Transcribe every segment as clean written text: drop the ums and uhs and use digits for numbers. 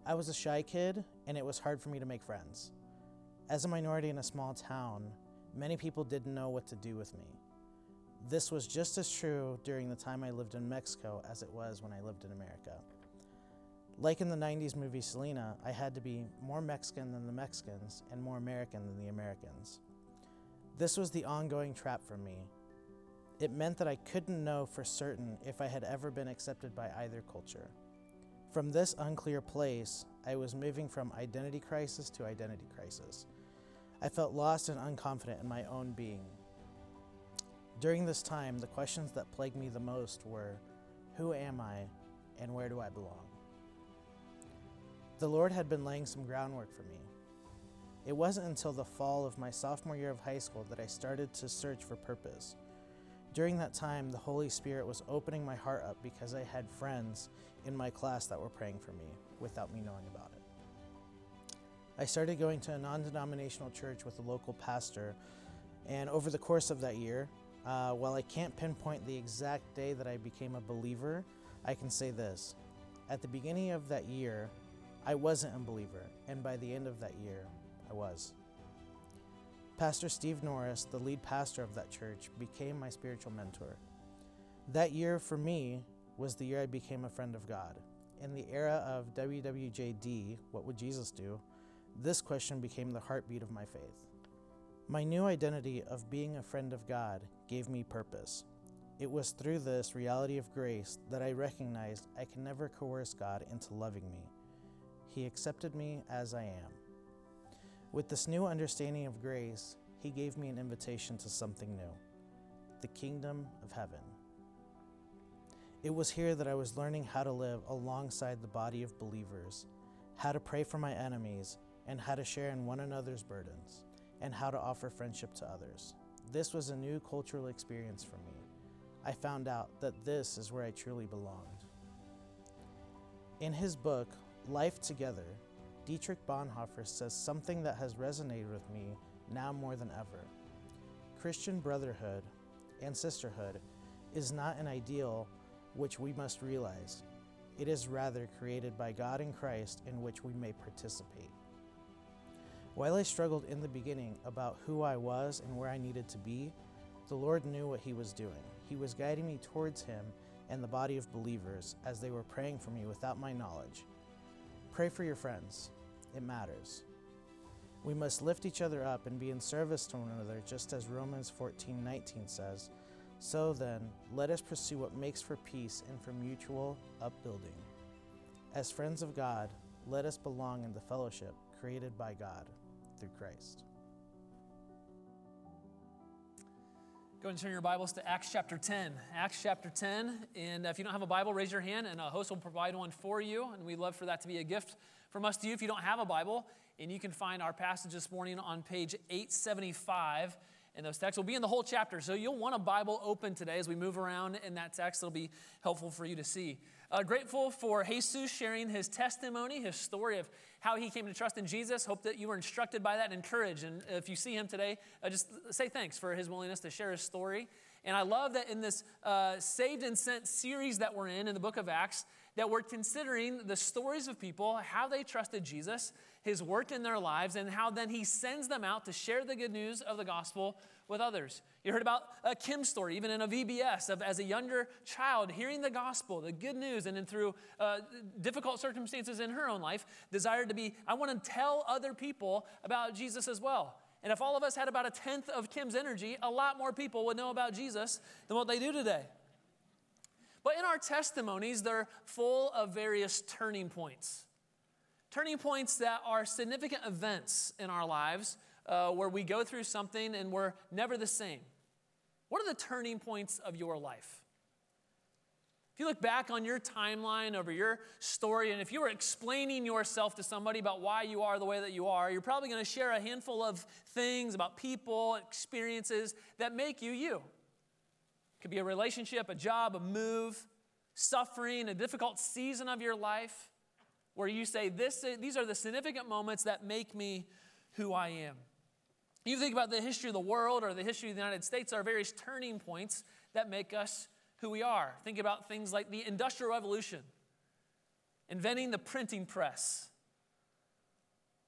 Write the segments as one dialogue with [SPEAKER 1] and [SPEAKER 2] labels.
[SPEAKER 1] I was a shy kid, and it was hard for me to make friends. As a minority in a small town, many people didn't know what to do with me. This was just as true during the time I lived in Mexico as it was when I lived in America. Like in the 90s movie Selena, I had to be more Mexican than the Mexicans and more American than the Americans. This was the ongoing trap for me. It meant that I couldn't know for certain if I had ever been accepted by either culture. From this unclear place, I was moving from identity crisis to identity crisis. I felt lost and unconfident in my own being. During this time, the questions that plagued me the most were, who am I and where do I belong? The Lord had been laying some groundwork for me. It wasn't until the fall of my sophomore year of high school that I started to search for purpose. During that time, the Holy Spirit was opening my heart up because I had friends in my class that were praying for me without me knowing about it. I started going to a non-denominational church with a local pastor, and over the course of that year, while I can't pinpoint the exact day that I became a believer, I can say this. At the beginning of that year, I wasn't a believer, and by the end of that year, I was. Pastor Steve Norris, the lead pastor of that church, became my spiritual mentor. That year for me was the year I became a friend of God. In the era of WWJD, what would Jesus do? This question became the heartbeat of my faith. My new identity of being a friend of God gave me purpose. It was through this reality of grace that I recognized I can never coerce God into loving me. He accepted me as I am. With this new understanding of grace, He gave me an invitation to something new, the kingdom of heaven. It was here that I was learning how to live alongside the body of believers, how to pray for my enemies, and how to share in one another's burdens, and how to offer friendship to others. This was a new cultural experience for me. I found out that this is where I truly belonged. In his book, Life Together, Dietrich Bonhoeffer says something that has resonated with me now more than ever. Christian brotherhood and sisterhood is not an ideal which we must realize. It is rather created by God in Christ in which we may participate. While I struggled in the beginning about who I was and where I needed to be, the Lord knew what He was doing. He was guiding me towards Him and the body of believers as they were praying for me without my knowledge. Pray for your friends. It matters. We must lift each other up and be in service to one another, just as Romans 14:19 says. So then, let us pursue what makes for peace and for mutual upbuilding. As friends of God, let us belong in the fellowship created by God through Christ.
[SPEAKER 2] Go and turn your Bibles to Acts chapter 10. Acts chapter 10. And if you don't have a Bible, raise your hand and a host will provide one for you. And we'd love for that to be a gift from us to you if you don't have a Bible. And you can find our passage this morning on page 875. And those texts will be in the whole chapter. So you'll want a Bible open today as we move around in that text. It'll be helpful for you to see. Grateful for Jesus sharing his testimony, his story of how he came to trust in Jesus. Hope that you were instructed by that and encouraged. And if you see him today, just say thanks for his willingness to share his story. And I love that in this Saved and Sent series that we're in the book of Acts, that we're considering the stories of people, how they trusted Jesus, his work in their lives, and how then he sends them out to share the good news of the gospel with others. You heard about Kim's story, even in a VBS, of as a younger child, hearing the gospel, the good news, and then through difficult circumstances in her own life, desired to be, I want to tell other people about Jesus as well. And if all of us had about 1/10 of Kim's energy, a lot more people would know about Jesus than what they do today. But in our testimonies, they're full of various turning points. Turning points that are significant events in our lives where we go through something and we're never the same. What are the turning points of your life? If you look back on your timeline over your story, and if you were explaining yourself to somebody about why you are the way that you are, you're probably going to share a handful of things about people, experiences that make you you. It could be a relationship, a job, a move, suffering, a difficult season of your life where you say, these are the significant moments that make me who I am. You think about the history of the world or the history of the United States, there are various turning points that make us who we are. Think about things like the Industrial Revolution, inventing the printing press,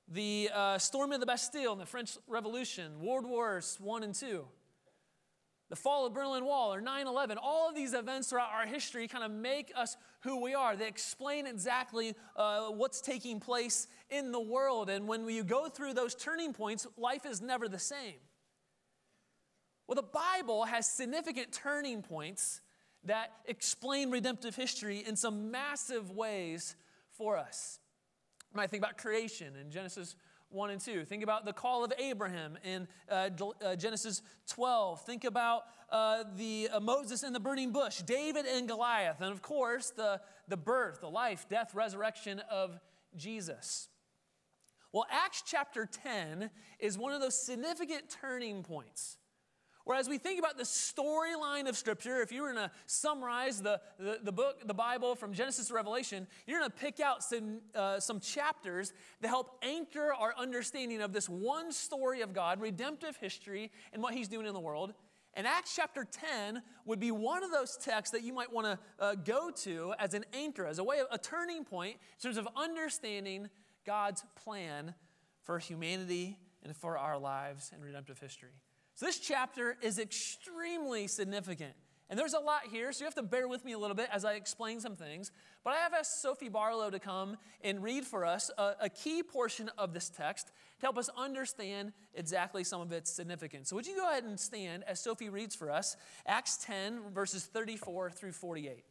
[SPEAKER 2] the storming of the Bastille and the French Revolution, World Wars I and II, the fall of the Berlin Wall, or 9/11, all of these events throughout our history kind of make us who we are. They explain exactly what's taking place in the world. And when you go through those turning points, life is never the same. Well, the Bible has significant turning points that explain redemptive history in some massive ways for us. You might think about creation in Genesis 1 and 2. Think about the call of Abraham in Genesis 12. Think about Moses in the burning bush, David and Goliath, and of course, the birth, the life, death, resurrection of Jesus. Well, Acts chapter 10 is one of those significant turning points. Whereas we think about the storyline of Scripture, if you were going to summarize the book, the Bible from Genesis to Revelation, you're going to pick out some chapters that help anchor our understanding of this one story of God, redemptive history, and what He's doing in the world. And Acts chapter 10 would be one of those texts that you might want to go to as an anchor, as a way of a turning point in terms of understanding God's plan for humanity and for our lives in redemptive history. So this chapter is extremely significant. And there's a lot here, so you have to bear with me a little bit as I explain some things. But I have asked Sophie Barlow to come and read for us a key portion of this text to help us understand exactly some of its significance. So would you go ahead and stand as Sophie reads for us Acts 10, verses 34 through 48.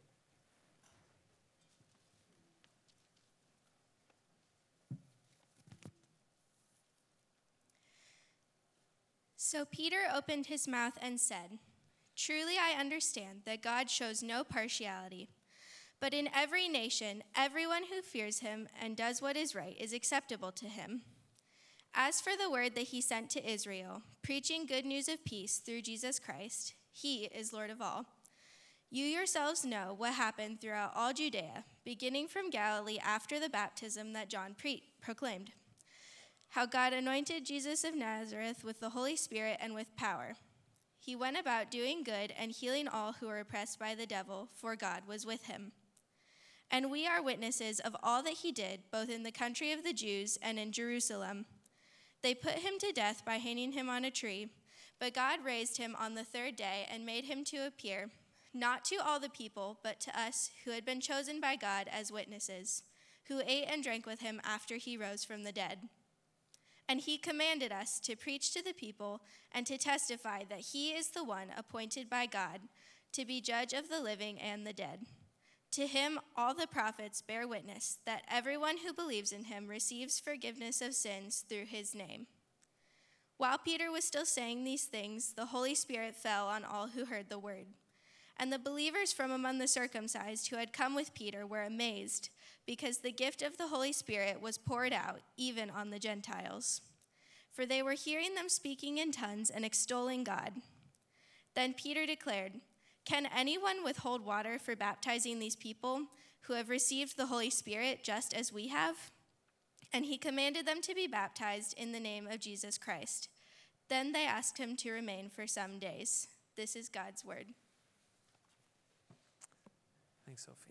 [SPEAKER 3] So Peter opened his mouth and said, "Truly I understand that God shows no partiality, but in every nation, everyone who fears him and does what is right is acceptable to him. As for the word that he sent to Israel, preaching good news of peace through Jesus Christ, he is Lord of all. You yourselves know what happened throughout all Judea, beginning from Galilee after the baptism that John proclaimed. How God anointed Jesus of Nazareth with the Holy Spirit and with power. He went about doing good and healing all who were oppressed by the devil, for God was with him. And we are witnesses of all that he did, both in the country of the Jews and in Jerusalem. They put him to death by hanging him on a tree, but God raised him on the third day and made him to appear, not to all the people, but to us who had been chosen by God as witnesses, who ate and drank with him after he rose from the dead. And he commanded us to preach to the people and to testify that he is the one appointed by God to be judge of the living and the dead. To him all the prophets bear witness that everyone who believes in him receives forgiveness of sins through his name." While Peter was still saying these things, the Holy Spirit fell on all who heard the word. And the believers from among the circumcised who had come with Peter were amazed, because the gift of the Holy Spirit was poured out even on the Gentiles. For they were hearing them speaking in tongues and extolling God. Then Peter declared, "Can anyone withhold water for baptizing these people who have received the Holy Spirit just as we have?" And he commanded them to be baptized in the name of Jesus Christ. Then they asked him to remain for some days. This is God's word.
[SPEAKER 2] Thanks, Sophie.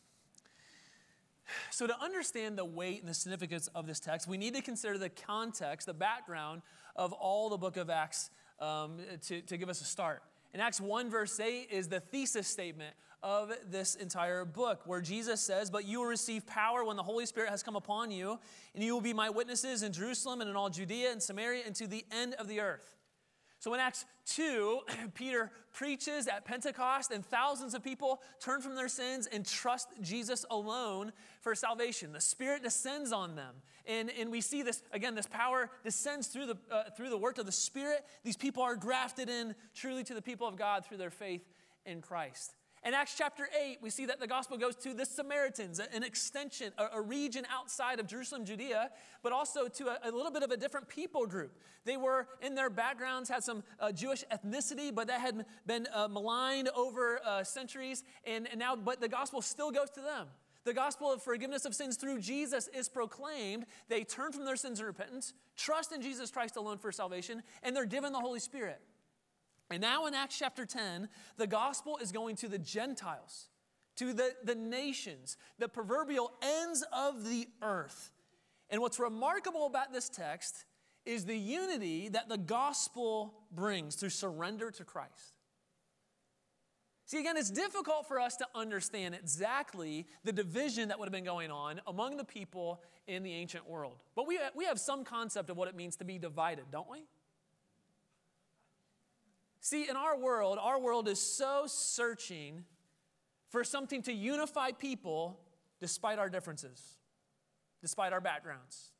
[SPEAKER 2] So to understand the weight and the significance of this text, we need to consider the context, the background of all the book of Acts to give us a start. In Acts 1, verse 8 is the thesis statement of this entire book, where Jesus says, "But you will receive power when the Holy Spirit has come upon you, and you will be my witnesses in Jerusalem and in all Judea and Samaria and to the end of the earth." So in Acts 2, Peter preaches at Pentecost, and thousands of people turn from their sins and trust Jesus alone for salvation. The Spirit descends on them. And we see this, again, this power descends through the work of the Spirit. These people are grafted in truly to the people of God through their faith in Christ. In Acts chapter 8, we see that the gospel goes to the Samaritans, an extension, a region outside of Jerusalem, Judea, but also to a little bit of a different people group. They were, in their backgrounds, had some Jewish ethnicity, but that had been maligned over centuries, but the gospel still goes to them. The gospel of forgiveness of sins through Jesus is proclaimed. They turn from their sins in repentance, trust in Jesus Christ alone for salvation, and they're given the Holy Spirit. And now in Acts chapter 10, the gospel is going to the Gentiles, to the nations, the proverbial ends of the earth. And what's remarkable about this text is the unity that the gospel brings through surrender to Christ. See, again, it's difficult for us to understand exactly the division that would have been going on among the people in the ancient world. But we have some concept of what it means to be divided, don't we? See, in our world is so searching for something to unify people despite our differences, despite our backgrounds.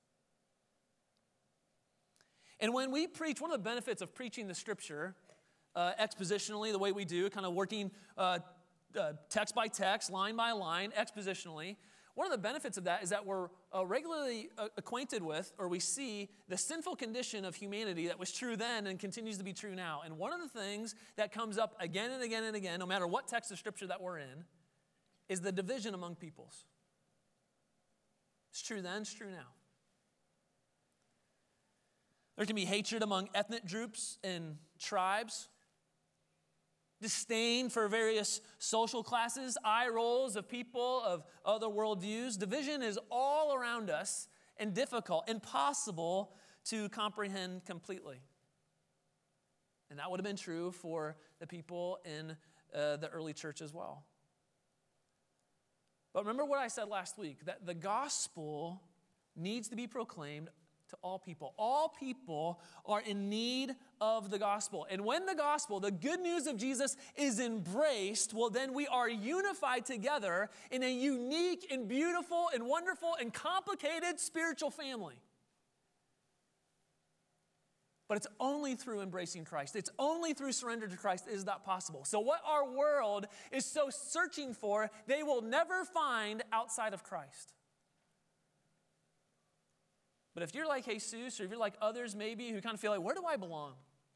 [SPEAKER 2] And when we preach, one of the benefits of preaching the Scripture expositionally, the way we do, kind of working text by text, line by line, expositionally, one of the benefits of that is that we're regularly acquainted with, or we see, the sinful condition of humanity that was true then and continues to be true now. And one of the things that comes up again and again and again, no matter what text of Scripture that we're in, is the division among peoples. It's true then, it's true now. There can be hatred among ethnic groups and tribes, disdain for various social classes, eye rolls of people of other worldviews. Division is all around us and difficult, impossible to comprehend completely. And that would have been true for the people in the early church as well. But remember what I said last week, that the gospel needs to be proclaimed to all people. All people are in need of the gospel. And when the gospel, the good news of Jesus, is embraced, well, then we are unified together in a unique and beautiful and wonderful and complicated spiritual family. But it's only through embracing Christ. It's only through surrender to Christ is that possible. So what our world is so searching for, they will never find outside of Christ. But if you're like Jesus, or if you're like others maybe who kind of feel like, where do I belong?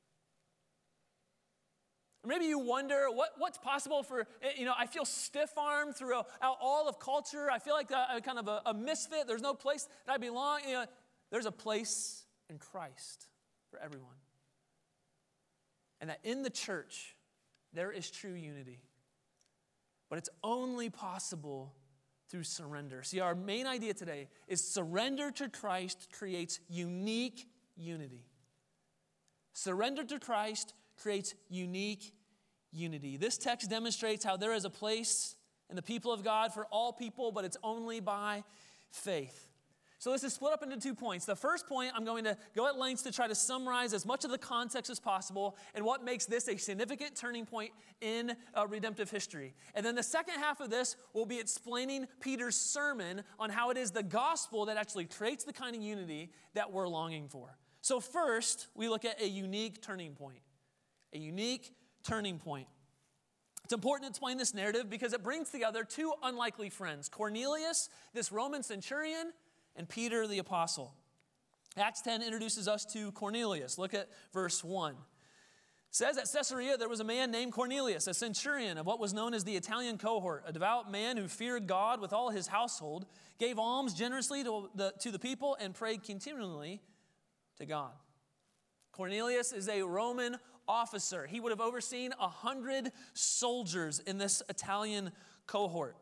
[SPEAKER 2] Or maybe you wonder what's possible for, I feel stiff-armed throughout all of culture. I feel like I'm kind of a misfit. There's no place that I belong. There's a place in Christ for everyone. And that in the church, there is true unity. But it's only possible through surrender. See, our main idea today is surrender to Christ creates unique unity. Surrender to Christ creates unique unity. This text demonstrates how there is a place in the people of God for all people, but it's only by faith. So this is split up into 2 points. The first point, I'm going to go at lengths to try to summarize as much of the context as possible and what makes this a significant turning point in redemptive history. And then the second half of this will be explaining Peter's sermon on how it is the gospel that actually creates the kind of unity that we're longing for. So first, we look at a unique turning point. A unique turning point. It's important to explain this narrative because it brings together two unlikely friends. Cornelius, this Roman centurion, and Peter the apostle. Acts 10 introduces us to Cornelius. Look at verse 1. It says at Caesarea there was a man named Cornelius, a centurion of what was known as the Italian cohort, a devout man who feared God with all his household, gave alms generously to the people, and prayed continually to God. Cornelius is a Roman officer. He would have overseen 100 soldiers in this Italian cohort.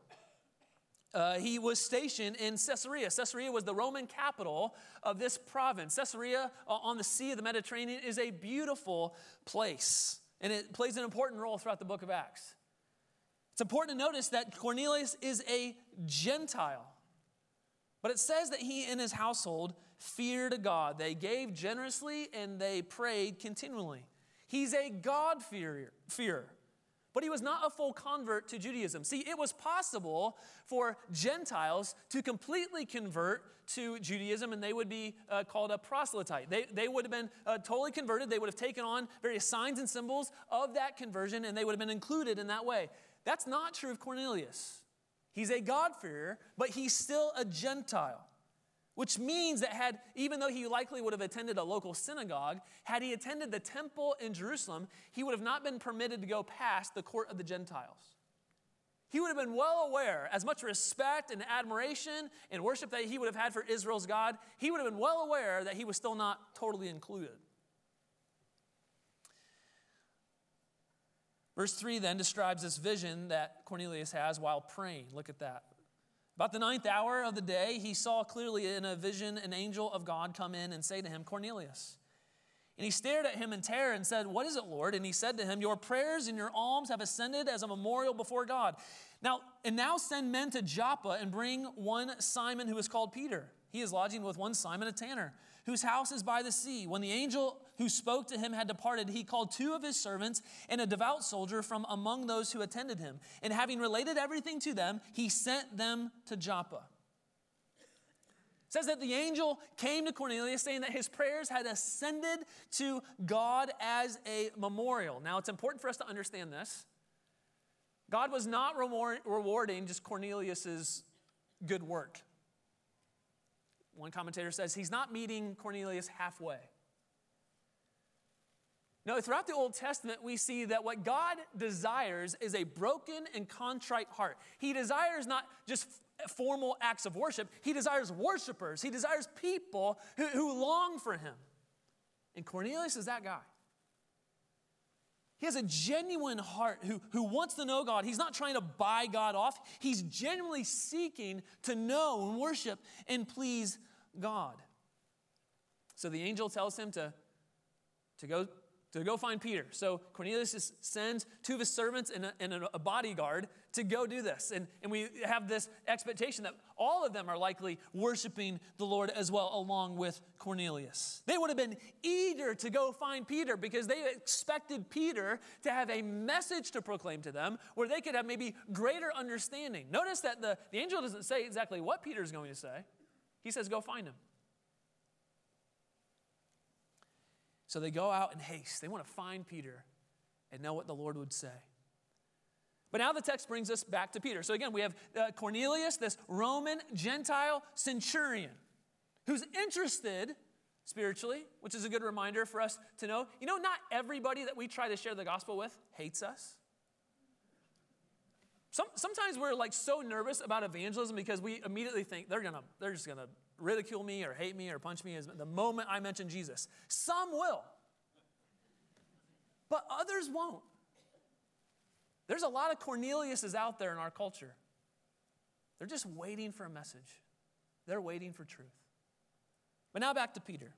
[SPEAKER 2] He was stationed in Caesarea. Caesarea was the Roman capital of this province. Caesarea on the Sea of the Mediterranean is a beautiful place, and it plays an important role throughout the book of Acts. It's important to notice that Cornelius is a Gentile, but it says that he and his household feared God. They gave generously and they prayed continually. He's a God-fearer. But he was not a full convert to Judaism. See, it was possible for Gentiles to completely convert to Judaism, and they would be called a proselyte. They would have been totally converted. They would have taken on various signs and symbols of that conversion, and they would have been included in that way. That's not true of Cornelius. He's a God-fearer, but he's still a Gentile. Which means that even though he likely would have attended a local synagogue, had he attended the temple in Jerusalem, he would have not been permitted to go past the court of the Gentiles. He would have been well aware, as much respect and admiration and worship that he would have had for Israel's God, he would have been well aware that he was still not totally included. Verse 3 then describes this vision that Cornelius has while praying. Look at that. About the 9th hour of the day, he saw clearly in a vision an angel of God come in and say to him, Cornelius. And he stared at him in terror and said, what is it, Lord? And he said to him, your prayers and your alms have ascended as a memorial before God. Now send men to Joppa and bring one Simon who is called Peter. He is lodging with one Simon a tanner, whose house is by the sea. When the angel who spoke to him had departed, he called 2 of his servants and a devout soldier from among those who attended him. And having related everything to them, he sent them to Joppa. It says that the angel came to Cornelius saying that his prayers had ascended to God as a memorial. Now, it's important for us to understand this. God was not rewarding just Cornelius's good work. One commentator says he's not meeting Cornelius halfway. No, throughout the Old Testament, we see that what God desires is a broken and contrite heart. He desires not just formal acts of worship. He desires worshipers. He desires people who long for him. And Cornelius is that guy. He has a genuine heart who wants to know God. He's not trying to buy God off. He's genuinely seeking to know and worship and please God. So the angel tells him to go find Peter. So Cornelius sends 2 of his servants and a bodyguard to go do this. And we have this expectation that all of them are likely worshiping the Lord as well, along with Cornelius. They would have been eager to go find Peter because they expected Peter to have a message to proclaim to them where they could have maybe greater understanding. Notice that the angel doesn't say exactly what Peter's going to say. He says, go find him. So they go out in haste. They want to find Peter and know what the Lord would say. But now the text brings us back to Peter. So again, we have Cornelius, this Roman Gentile centurion, who's interested spiritually, which is a good reminder for us to know. You know, not everybody that we try to share the gospel with hates us. Sometimes we're like so nervous about evangelism because we immediately think they're just gonna ridicule me or hate me or punch me the moment I mention Jesus. Some will, but others won't. There's a lot of Corneliuses out there in our culture. They're just waiting for a message. They're waiting for truth. But now back to Peter.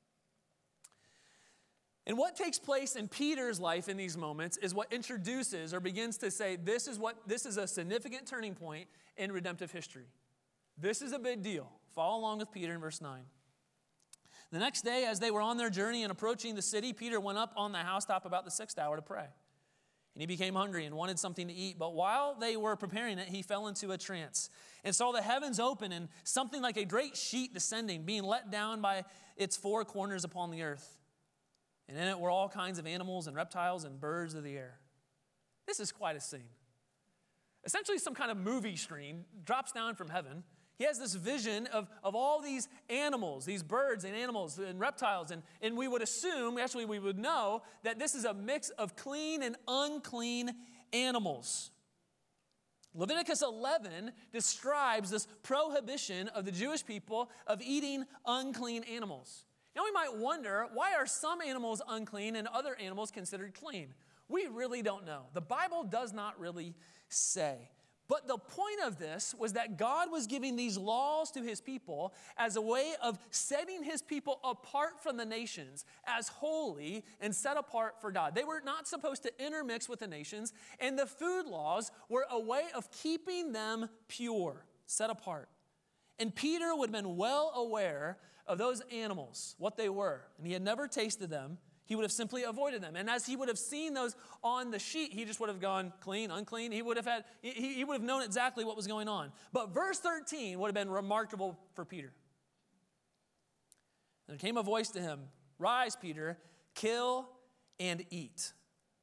[SPEAKER 2] And what takes place in Peter's life in these moments is what introduces or begins to say, this is a significant turning point in redemptive history. This is a big deal. Follow along with Peter in verse 9. The next day, as they were on their journey and approaching the city, Peter went up on the housetop about the 6th hour to pray. And he became hungry and wanted something to eat. But while they were preparing it, he fell into a trance and saw the heavens open and something like a great sheet descending, being let down by its 4 corners upon the earth. And in it were all kinds of animals and reptiles and birds of the air. This is quite a scene. Essentially, some kind of movie screen drops down from heaven. He has this vision of all these animals, these birds and animals and reptiles. And we would assume, actually we would know, that this is a mix of clean and unclean animals. Leviticus 11 describes this prohibition of the Jewish people of eating unclean animals. Now we might wonder, why are some animals unclean and other animals considered clean? We really don't know. The Bible does not really say. But the point of this was that God was giving these laws to his people as a way of setting his people apart from the nations as holy and set apart for God. They were not supposed to intermix with the nations, and the food laws were a way of keeping them pure, set apart. And Peter would have been well aware of those animals, what they were, and he had never tasted them. He would have simply avoided them. And as he would have seen those on the sheet, he just would have gone clean, unclean. He would have known exactly what was going on. But verse 13 would have been remarkable for Peter. And there came a voice to him, "Rise, Peter, kill and eat."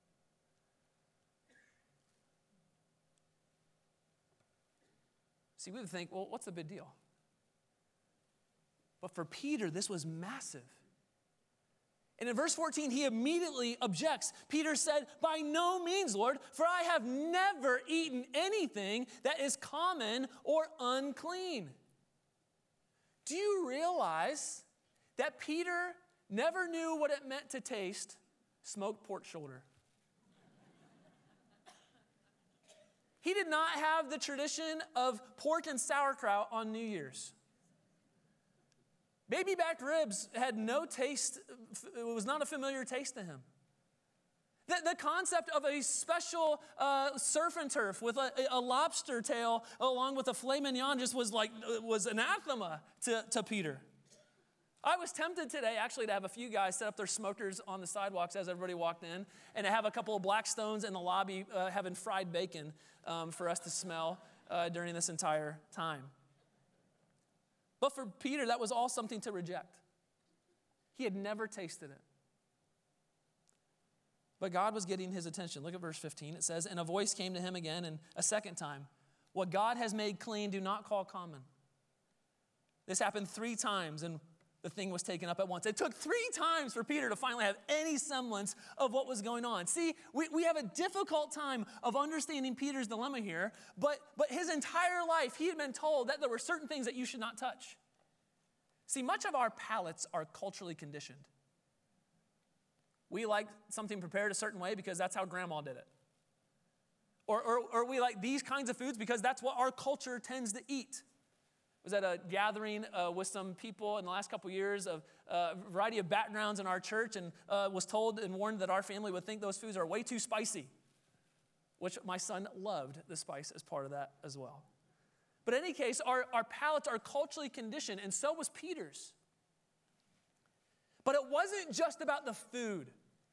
[SPEAKER 2] See, we would think, well, what's the big deal? But for Peter, this was massive. And in verse 14, he immediately objects. Peter said, "By no means, Lord, for I have never eaten anything that is common or unclean." Do you realize that Peter never knew what it meant to taste smoked pork shoulder? He did not have the tradition of pork and sauerkraut on New Year's. Baby back ribs had no taste, it was not a familiar taste to him. The concept of a special surf and turf with a lobster tail along with a filet mignon just was anathema to Peter. I was tempted today actually to have a few guys set up their smokers on the sidewalks as everybody walked in and to have a couple of Blackstones in the lobby having fried bacon for us to smell during this entire time. But for Peter, that was all something to reject. He had never tasted it. But God was getting his attention. Look at verse 15. It says, and a voice came to him again and a second time. What God has made clean, do not call common. This happened 3 times and the thing was taken up at once. It took 3 times for Peter to finally have any semblance of what was going on. See, we have a difficult time of understanding Peter's dilemma here, but his entire life he had been told that there were certain things that you should not touch. See, much of our palates are culturally conditioned. We like something prepared a certain way because that's how grandma did it. Or we like these kinds of foods because that's what our culture tends to eat. I was at a gathering with some people in the last couple years of a variety of backgrounds in our church and was told and warned that our family would think those foods are way too spicy, which my son loved the spice as part of that as well. But in any case, our palates are culturally conditioned, and so was Peter's. But it wasn't just about the food.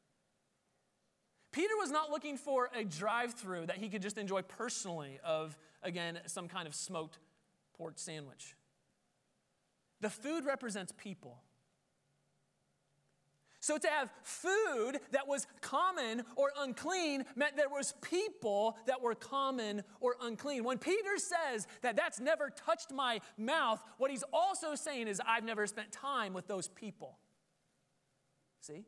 [SPEAKER 2] Peter was not looking for a drive-through that he could just enjoy personally of, again, some kind of smoked pork sandwich. The food represents people. So to have food that was common or unclean meant there was people that were common or unclean. When Peter says that that's never touched my mouth, what he's also saying is I've never spent time with those people. See?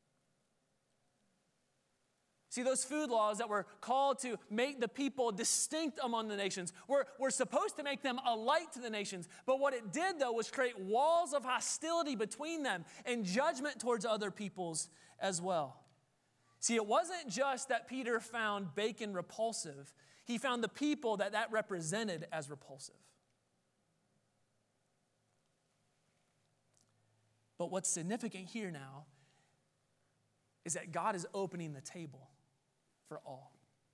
[SPEAKER 2] See, those food laws that were called to make the people distinct among the nations were supposed to make them a light to the nations. But what it did, though, was create walls of hostility between them and judgment towards other peoples as well. See, it wasn't just that Peter found bacon repulsive. He found the people that represented as repulsive. But what's significant here now is that God is opening the table for all.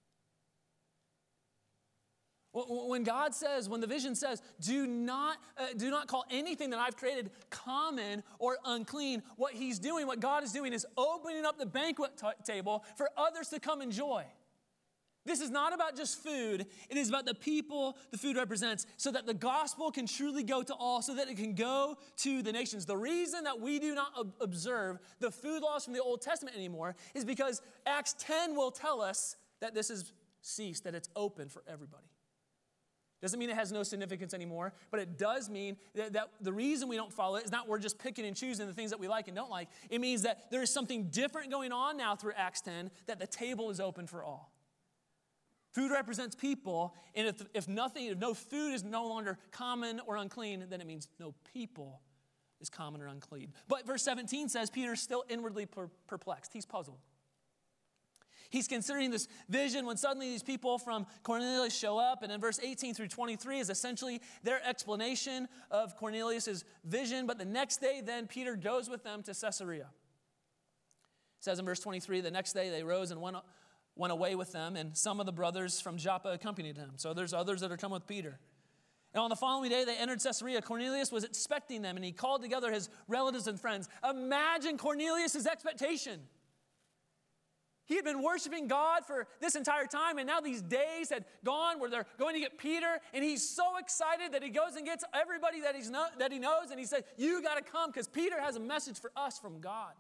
[SPEAKER 2] When God says, when the vision says, do not call anything that I've created common or unclean, what he's doing, what God is doing is opening up the banquet table for others to come enjoy. This is not about just food. It is about the people the food represents so that the gospel can truly go to all, so that it can go to the nations. The reason that we do not observe the food laws from the Old Testament anymore is because Acts 10 will tell us that this is ceased, that it's open for everybody. Doesn't mean it has no significance anymore, but it does mean that the reason we don't follow it is not we're just picking and choosing the things that we like and don't like. It means that there is something different going on now through Acts 10, that the table is open for all. Food represents people, and if no food is no longer common or unclean, then it means no people is common or unclean. But verse 17 says Peter's still inwardly perplexed. He's puzzled. He's considering this vision when suddenly these people from Cornelius show up, and in verse 18 through 23 is essentially their explanation of Cornelius' vision. But the next day, then, Peter goes with them to Caesarea. It says in verse 23, the next day they rose and went away with them, and some of the brothers from Joppa accompanied him. So there's others that are coming with Peter. And on the following day, they entered Caesarea. Cornelius was expecting them, and he called together his relatives and friends. Imagine Cornelius' expectation. He had been worshiping God for this entire time, and now these days had gone where they're going to get Peter, and he's so excited that he goes and gets everybody that he knows, and he said, you got to come because Peter has a message for us from God.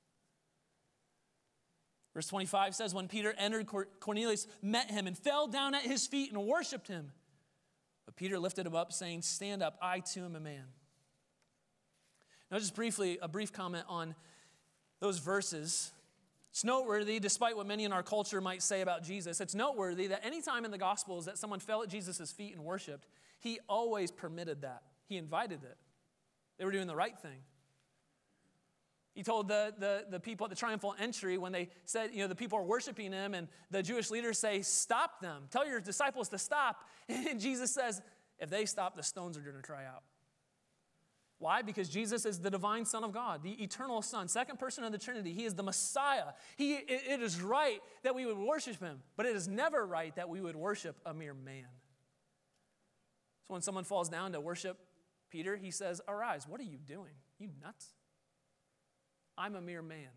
[SPEAKER 2] Verse 25 says, when Peter entered, Cornelius met him and fell down at his feet and worshiped him. But Peter lifted him up, saying, stand up, I too am a man. Now just briefly, a brief comment on those verses. It's noteworthy, despite what many in our culture might say about Jesus, it's noteworthy that any time in the Gospels that someone fell at Jesus' feet and worshiped, he always permitted that. He invited it. They were doing the right thing. He told the people at the triumphal entry when they said, the people are worshiping him, and the Jewish leaders say, stop them. Tell your disciples to stop. And Jesus says, if they stop, the stones are going to cry out. Why? Because Jesus is the divine Son of God, the eternal Son, second person of the Trinity. He is the Messiah. It is right that we would worship him, but it is never right that we would worship a mere man. So when someone falls down to worship Peter, he says, arise, what are you doing? You nuts? I'm a mere man.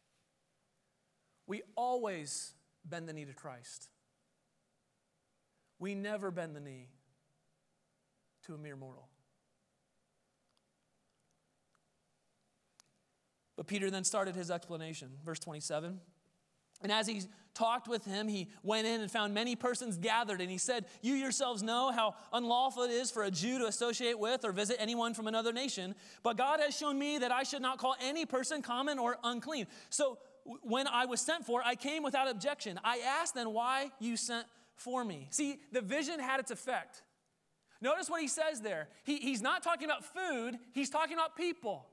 [SPEAKER 2] We always bend the knee to Christ. We never bend the knee to a mere mortal. But Peter then started his explanation, verse 27. And as he talked with him, he went in and found many persons gathered. And he said, you yourselves know how unlawful it is for a Jew to associate with or visit anyone from another nation. But God has shown me that I should not call any person common or unclean. So when I was sent for, I came without objection. I asked then why you sent for me. See, the vision had its effect. Notice what he says there. He's not talking about food. He's talking about people.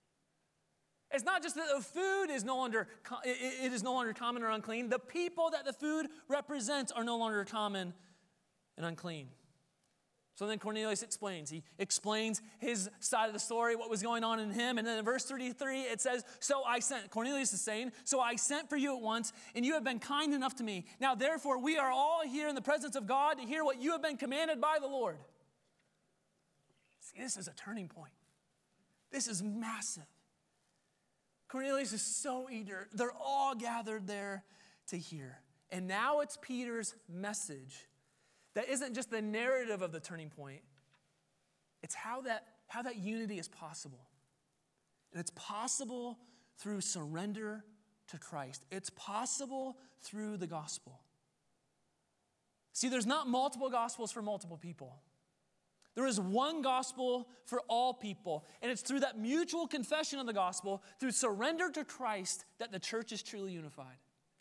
[SPEAKER 2] It's not just that the food is no longer common or unclean. The people that the food represents are no longer common and unclean. So then Cornelius explains. He explains his side of the story, what was going on in him. And then in verse 33, it says, Cornelius is saying, so I sent for you at once, and you have been kind enough to me. Now therefore, we are all here in the presence of God to hear what you have been commanded by the Lord. See, this is a turning point. This is massive. Cornelius is so eager. They're all gathered there to hear. And now it's Peter's message that isn't just the narrative of the turning point. It's how that unity is possible. And it's possible through surrender to Christ. It's possible through the gospel. See, there's not multiple gospels for multiple people. There is one gospel for all people, and it's through that mutual confession of the gospel, through surrender to Christ, that the church is truly unified.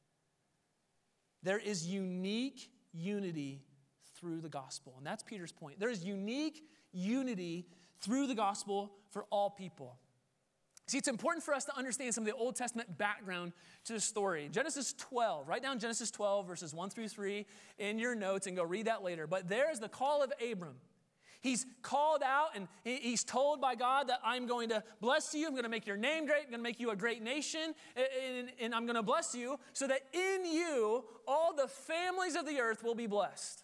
[SPEAKER 2] There is unique unity through the gospel, and that's Peter's point. There is unique unity through the gospel for all people. See, it's important for us to understand some of the Old Testament background to the story. Genesis 12, write down Genesis 12, verses 1 through 3 in your notes and go read that later. But there's the call of Abram. He's called out and he's told by God that I'm going to bless you. I'm going to make your name great. I'm going to make you a great nation. And I'm going to bless you so that in you all the families of the earth will be blessed.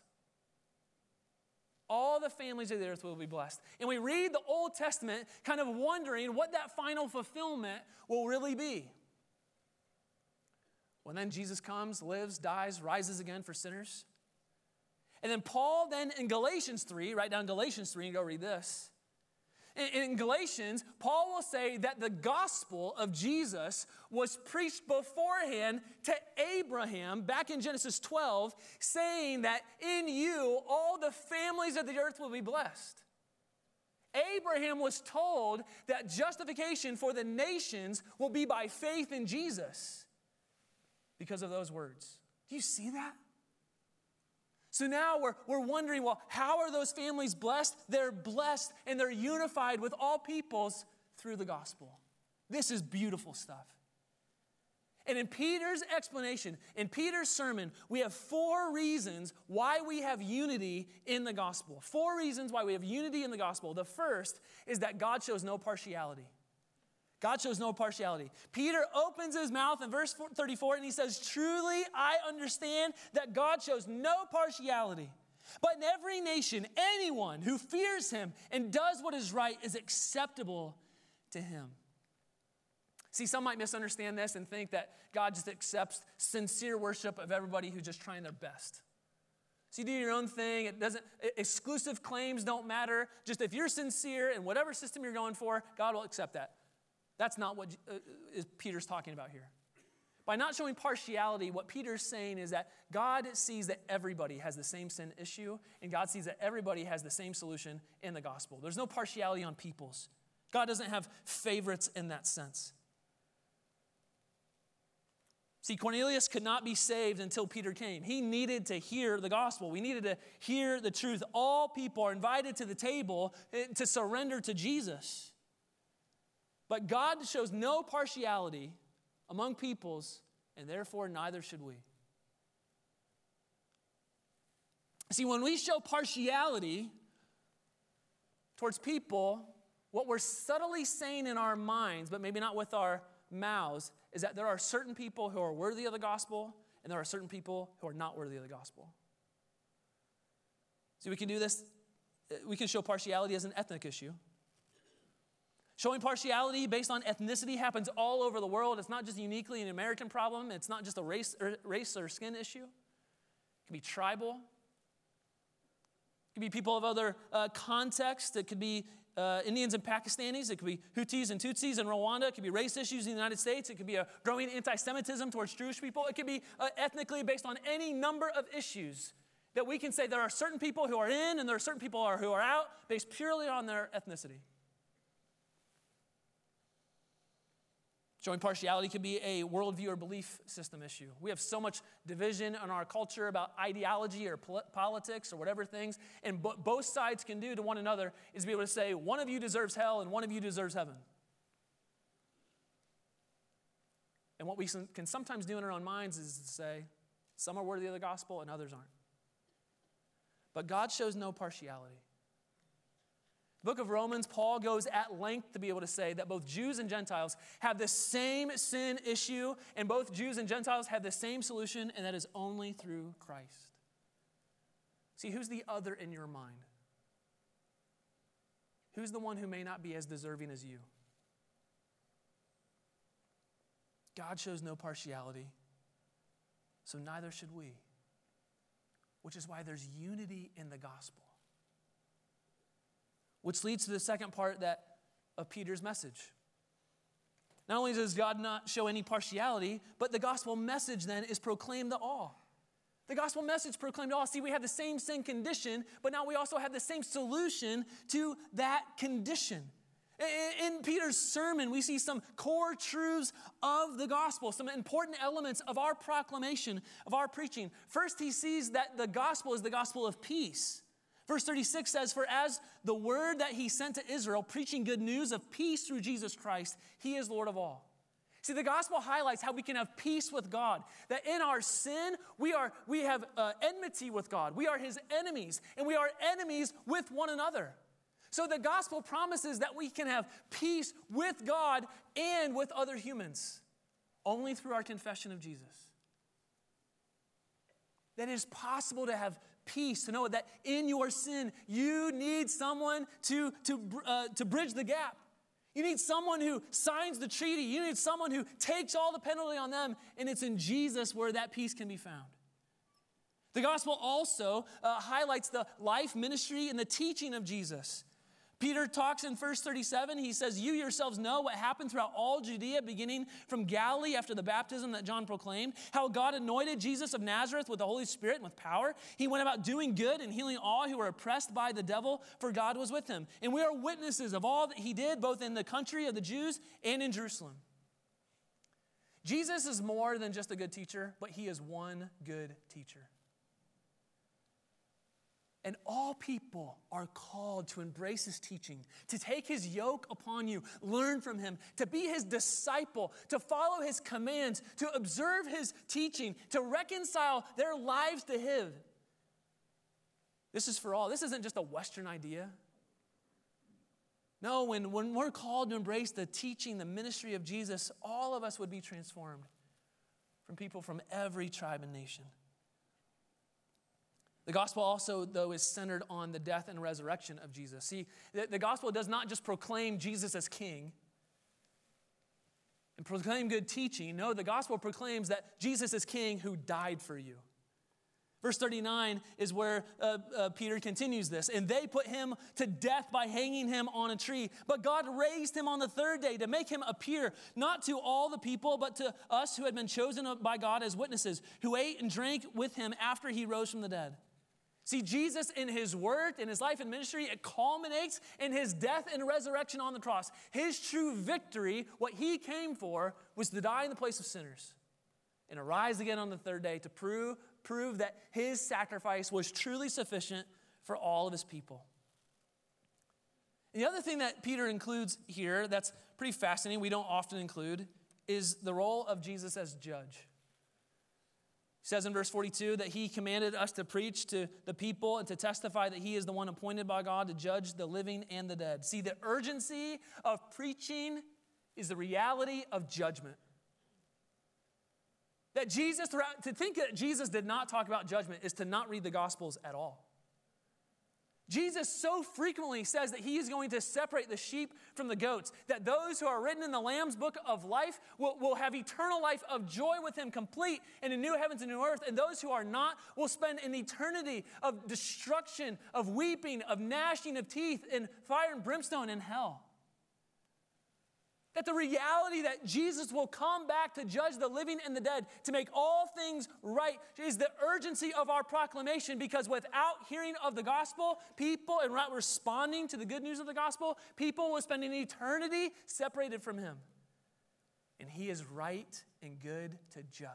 [SPEAKER 2] All the families of the earth will be blessed. And we read the Old Testament kind of wondering what that final fulfillment will really be. Well, then Jesus comes, lives, dies, rises again for sinners. And then Paul then in Galatians 3, write down Galatians 3 and go read this. In Galatians, Paul will say that the gospel of Jesus was preached beforehand to Abraham back in Genesis 12, saying that in you all the families of the earth will be blessed. Abraham was told that justification for the nations will be by faith in Jesus because of those words. Do you see that? So now we're wondering, well, how are those families blessed? They're blessed and they're unified with all peoples through the gospel. This is beautiful stuff. And in Peter's explanation, in Peter's sermon, we have 4 reasons why we have unity in the gospel. 4 reasons why we have unity in the gospel. The first is that God shows no partiality. God shows no partiality. Peter opens his mouth in verse 34 and he says, truly I understand that God shows no partiality. But in every nation, anyone who fears him and does what is right is acceptable to him. See, some might misunderstand this and think that God just accepts sincere worship of everybody who's just trying their best. So you do your own thing. Exclusive claims don't matter. Just if you're sincere in whatever system you're going for, God will accept that. That's not what Peter's talking about here. By not showing partiality, what Peter's saying is that God sees that everybody has the same sin issue, and God sees that everybody has the same solution in the gospel. There's no partiality on peoples. God doesn't have favorites in that sense. See, Cornelius could not be saved until Peter came. He needed to hear the gospel. We needed to hear the truth. All people are invited to the table to surrender to Jesus. But God shows no partiality among peoples, and therefore neither should we. See, when we show partiality towards people, what we're subtly saying in our minds, but maybe not with our mouths, is that there are certain people who are worthy of the gospel, and there are certain people who are not worthy of the gospel. See, we can do this. We can show partiality as an ethnic issue. Showing partiality based on ethnicity happens all over the world. It's not just uniquely an American problem. It's not just a race or skin issue. It can be tribal. It can be people of other contexts. It could be Indians and Pakistanis. It could be Hutus and Tutsis in Rwanda. It could be race issues in the United States. It could be a growing anti-Semitism towards Jewish people. It could be ethnically based on any number of issues that we can say there are certain people who are in and there are certain people who are out based purely on their ethnicity. Showing partiality could be a worldview or belief system issue. We have so much division in our culture about ideology or politics or whatever things, and both sides can do to one another is be able to say, one of you deserves hell and one of you deserves heaven. And what we can sometimes do in our own minds is to say, some are worthy of the gospel and others aren't. But God shows no partiality. The book of Romans, Paul goes at length to be able to say that both Jews and Gentiles have the same sin issue, and both Jews and Gentiles have the same solution, and that is only through Christ. See, who's the other in your mind? Who's the one who may not be as deserving as you? God shows no partiality, so neither should we, which is why there's unity in the gospel. Which leads to the second part of Peter's message. Not only does God not show any partiality, but the gospel message then is proclaimed to all. The gospel message proclaimed to all. See, we have the same sin condition, but now we also have the same solution to that condition. In Peter's sermon, we see some core truths of the gospel, some important elements of our proclamation, of our preaching. First, he sees that the gospel is the gospel of peace. Verse 36 says, "For as the word that he sent to Israel, preaching good news of peace through Jesus Christ, he is Lord of all." See, the gospel highlights how we can have peace with God. That in our sin, we have enmity with God. We are his enemies, and we are enemies with one another. So the gospel promises that we can have peace with God and with other humans, only through our confession of Jesus. That it is possible to have peace, to know that in your sin, you need someone to bridge the gap. You need someone who signs the treaty. You need someone who takes all the penalty on them, and it's in Jesus where that peace can be found. The gospel also highlights the life, ministry, and the teaching of Jesus. Peter talks in verse 37, he says, "You yourselves know what happened throughout all Judea, beginning from Galilee after the baptism that John proclaimed, how God anointed Jesus of Nazareth with the Holy Spirit and with power. He went about doing good and healing all who were oppressed by the devil, for God was with him. And we are witnesses of all that he did, both in the country of the Jews and in Jerusalem." Jesus is more than just a good teacher, but he is one good teacher. And all people are called to embrace his teaching, to take his yoke upon you, learn from him, to be his disciple, to follow his commands, to observe his teaching, to reconcile their lives to him. This is for all. This isn't just a Western idea. No, when we're called to embrace the teaching, the ministry of Jesus, all of us would be transformed from people from every tribe and nation. The gospel also, though, is centered on the death and resurrection of Jesus. See, the gospel does not just proclaim Jesus as king and proclaim good teaching. No, the gospel proclaims that Jesus is king who died for you. Verse 39 is where Peter continues this. "And they put him to death by hanging him on a tree. But God raised him on the third day to make him appear, not to all the people, but to us who had been chosen by God as witnesses, who ate and drank with him after he rose from the dead." See, Jesus in his work, in his life and ministry, it culminates in his death and resurrection on the cross. His true victory, what he came for, was to die in the place of sinners and arise again on the third day to prove that his sacrifice was truly sufficient for all of his people. The other thing that Peter includes here that's pretty fascinating, we don't often include, is the role of Jesus as judge. He says in verse 42 that he commanded us to preach to the people and to testify that he is the one appointed by God to judge the living and the dead. See, the urgency of preaching is the reality of judgment. That Jesus, to think that Jesus did not talk about judgment is to not read the Gospels at all. Jesus so frequently says that he is going to separate the sheep from the goats, that those who are written in the Lamb's book of life will have eternal life of joy with him, complete in a new heavens and new earth, and those who are not will spend an eternity of destruction, of weeping, of gnashing of teeth, in fire and brimstone in hell. That the reality that Jesus will come back to judge the living and the dead, to make all things right, is the urgency of our proclamation, because without hearing of the gospel, people, and not responding to the good news of the gospel, people will spend an eternity separated from him. And he is right and good to judge.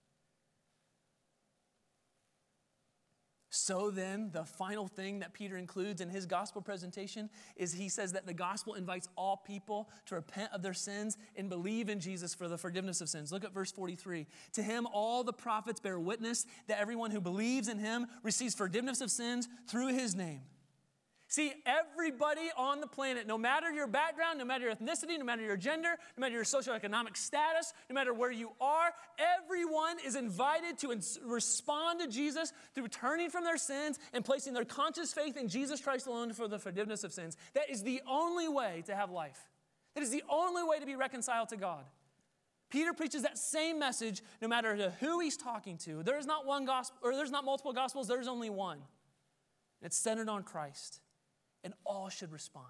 [SPEAKER 2] So then, the final thing that Peter includes in his gospel presentation is he says that the gospel invites all people to repent of their sins and believe in Jesus for the forgiveness of sins. Look at verse 43. To him, all the prophets bear witness that everyone who believes in him receives forgiveness of sins through his name. See, everybody on the planet, no matter your background, no matter your ethnicity, no matter your gender, no matter your socioeconomic status, no matter where you are, everyone is invited to respond to Jesus through turning from their sins and placing their conscious faith in Jesus Christ alone for the forgiveness of sins. That is the only way to have life. That is the only way to be reconciled to God. Peter preaches that same message no matter who he's talking to. There is not one gospel, or there's not multiple gospels, there's only one. It's centered on Christ. And all should respond.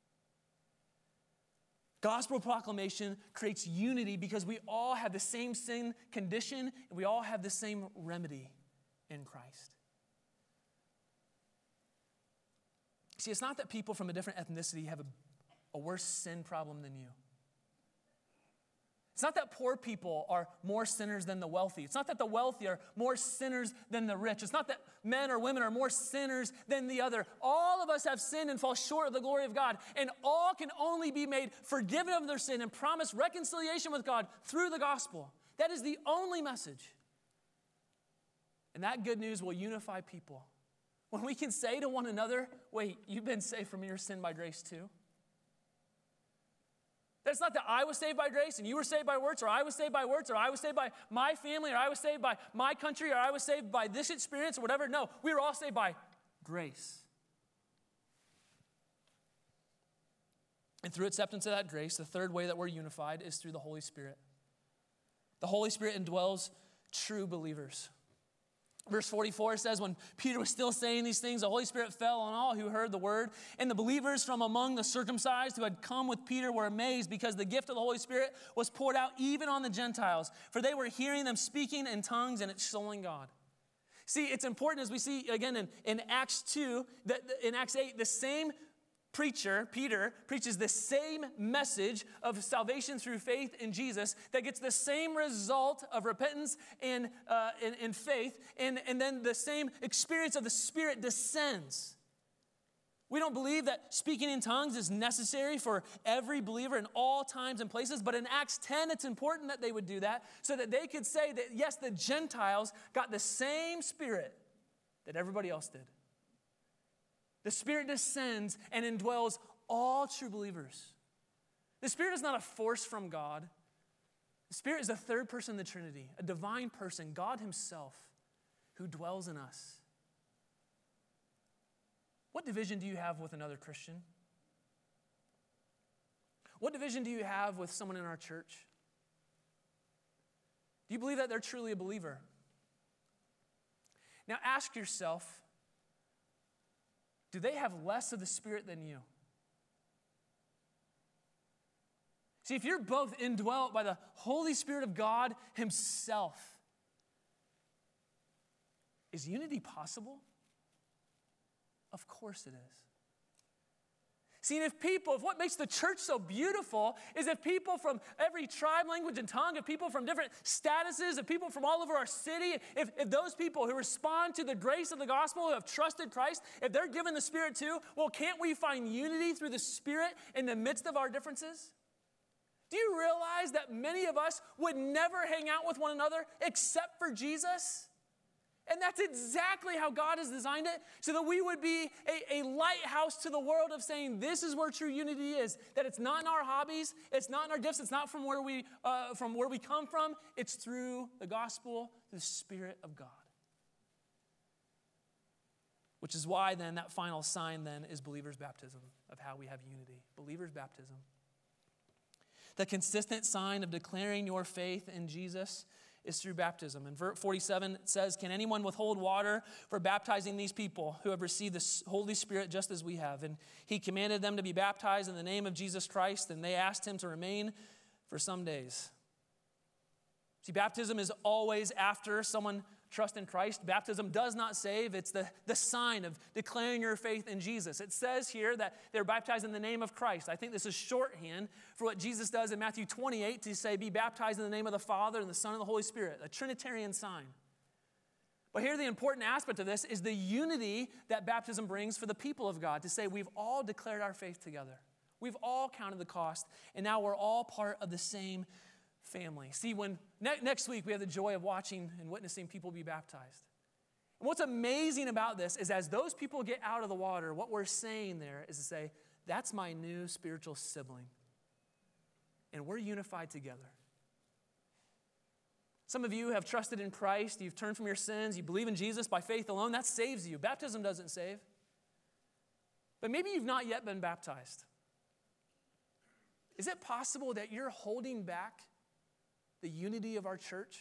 [SPEAKER 2] Gospel proclamation creates unity because we all have the same sin condition and we all have the same remedy in Christ. See, it's not that people from a different ethnicity have a worse sin problem than you. It's not that poor people are more sinners than the wealthy. It's not that the wealthy are more sinners than the rich. It's not that men or women are more sinners than the other. All of us have sinned and fall short of the glory of God. And all can only be made forgiven of their sin and promised reconciliation with God through the gospel. That is the only message. And that good news will unify people. When we can say to one another, wait, you've been saved from your sin by grace too. That's not that I was saved by grace and you were saved by works, or I was saved by works, or I was saved by my family, or I was saved by my country, or I was saved by this experience, or whatever. No, we were all saved by grace. And through acceptance of that grace, the third way that we're unified is through the Holy Spirit. The Holy Spirit indwells true believers. Verse 44 says, when Peter was still saying these things, the Holy Spirit fell on all who heard the word. And the believers from among the circumcised who had come with Peter were amazed because the gift of the Holy Spirit was poured out even on the Gentiles. For they were hearing them speaking in tongues and extolling God. See, it's important, as we see again in Acts 2, that in Acts 8, the same preacher, Peter, preaches the same message of salvation through faith in Jesus that gets the same result of repentance and faith, and then the same experience of the Spirit descends. We don't believe that speaking in tongues is necessary for every believer in all times and places, but in Acts 10, it's important that they would do that so that they could say that, yes, the Gentiles got the same Spirit that everybody else did. The Spirit descends and indwells all true believers. The Spirit is not a force from God. The Spirit is the third person in the Trinity, a divine person, God himself, who dwells in us. What division do you have with another Christian? What division do you have with someone in our church? Do you believe that they're truly a believer? Now ask yourself, do they have less of the Spirit than you? See, if you're both indwelt by the Holy Spirit of God himself, is unity possible? Of course it is. See, if what makes the church so beautiful is if people from every tribe, language, and tongue, if people from different statuses, if people from all over our city, if those people who respond to the grace of the gospel, who have trusted Christ, if they're given the Spirit too, well, can't we find unity through the Spirit in the midst of our differences? Do you realize that many of us would never hang out with one another except for Jesus? And that's exactly how God has designed it, so that we would be a lighthouse to the world of saying this is where true unity is, that it's not in our hobbies, it's not in our gifts, it's not from where we come from, it's through the gospel, the Spirit of God. Which is why then that final sign then is believers' baptism of how we have unity. Believers' baptism. The consistent sign of declaring your faith in Jesus is through baptism. In verse 47, it says, can anyone withhold water for baptizing these people who have received the Holy Spirit just as we have? And he commanded them to be baptized in the name of Jesus Christ, and they asked him to remain for some days. See, baptism is always after someone trusts in Christ. Baptism does not save. It's the sign of declaring your faith in Jesus. It says here that they're baptized in the name of Christ. I think this is shorthand for what Jesus does in Matthew 28 to say, be baptized in the name of the Father and the Son and the Holy Spirit, a Trinitarian sign. But here the important aspect of this is the unity that baptism brings for the people of God, to say we've all declared our faith together. We've all counted the cost, and now we're all part of the same family. See, when next week we have the joy of watching and witnessing people be baptized. And what's amazing about this is as those people get out of the water, what we're saying there is to say, that's my new spiritual sibling. And we're unified together. Some of you have trusted in Christ, you've turned from your sins, you believe in Jesus by faith alone, that saves you. Baptism doesn't save. But maybe you've not yet been baptized. Is it possible that you're holding back the unity of our church?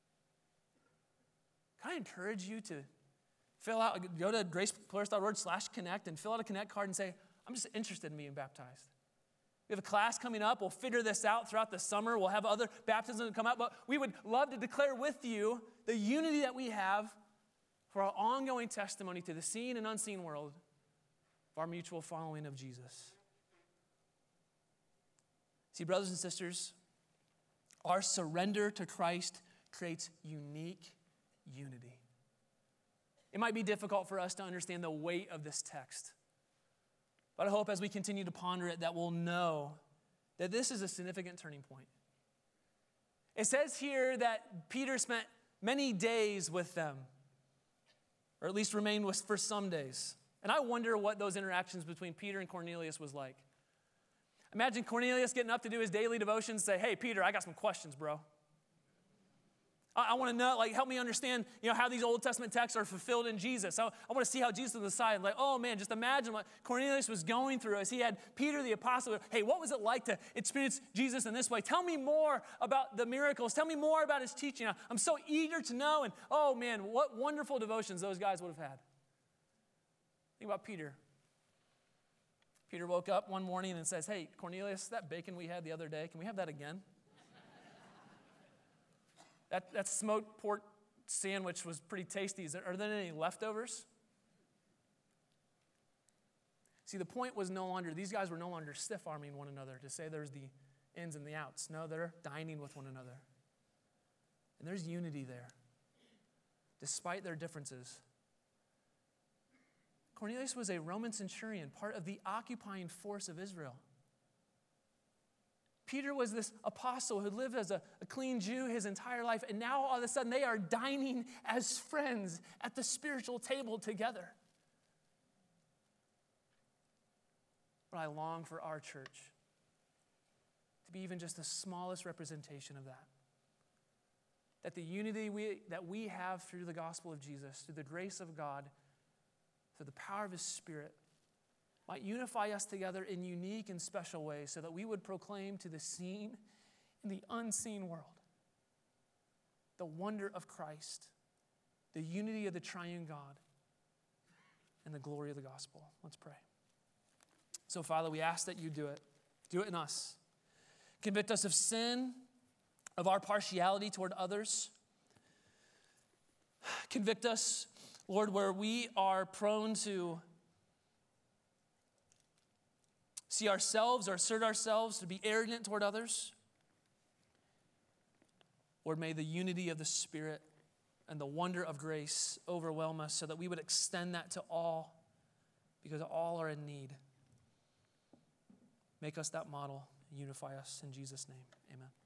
[SPEAKER 2] Can I encourage you to go to gracepolaris.org/connect and fill out a connect card and say, I'm just interested in being baptized. We have a class coming up. We'll figure this out throughout the summer. We'll have other baptisms come up, but we would love to declare with you the unity that we have for our ongoing testimony to the seen and unseen world of our mutual following of Jesus. See, brothers and sisters, our surrender to Christ creates unique unity. It might be difficult for us to understand the weight of this text, but I hope as we continue to ponder it that we'll know that this is a significant turning point. It says here that Peter spent many days with them, or at least remained with for some days. And I wonder what those interactions between Peter and Cornelius was like. Imagine Cornelius getting up to do his daily devotions, say, hey, Peter, I got some questions, bro. I want to know, help me understand, how these Old Testament texts are fulfilled in Jesus. I want to see how Jesus is the Messiah. Oh man, just imagine what Cornelius was going through as he had Peter the apostle. Hey, what was it like to experience Jesus in this way? Tell me more about the miracles. Tell me more about his teaching. I'm so eager to know. And oh man, what wonderful devotions those guys would have had. Think about Peter. Peter woke up one morning and says, hey, Cornelius, that bacon we had the other day, can we have that again? That smoked pork sandwich was pretty tasty. Are there any leftovers? See, the point was these guys were no longer stiff-arming one another to say there's the ins and the outs. No, they're dining with one another. And there's unity there, despite their differences. Cornelius was a Roman centurion, part of the occupying force of Israel. Peter was this apostle who lived as a clean Jew his entire life, and now all of a sudden they are dining as friends at the spiritual table together. But I long for our church to be even just the smallest representation of that. That the unity that we have through the gospel of Jesus, through the grace of God, through the power of his Spirit, might unify us together in unique and special ways so that we would proclaim to the seen and the unseen world the wonder of Christ, the unity of the triune God, and the glory of the gospel. Let's pray. So, Father, we ask that you do it. Do it in us. Convict us of sin, of our partiality toward others. Convict us, Lord, where we are prone to see ourselves or assert ourselves, to be arrogant toward others. Lord, may the unity of the Spirit and the wonder of grace overwhelm us so that we would extend that to all, because all are in need. Make us that model. Unify us in Jesus' name. Amen.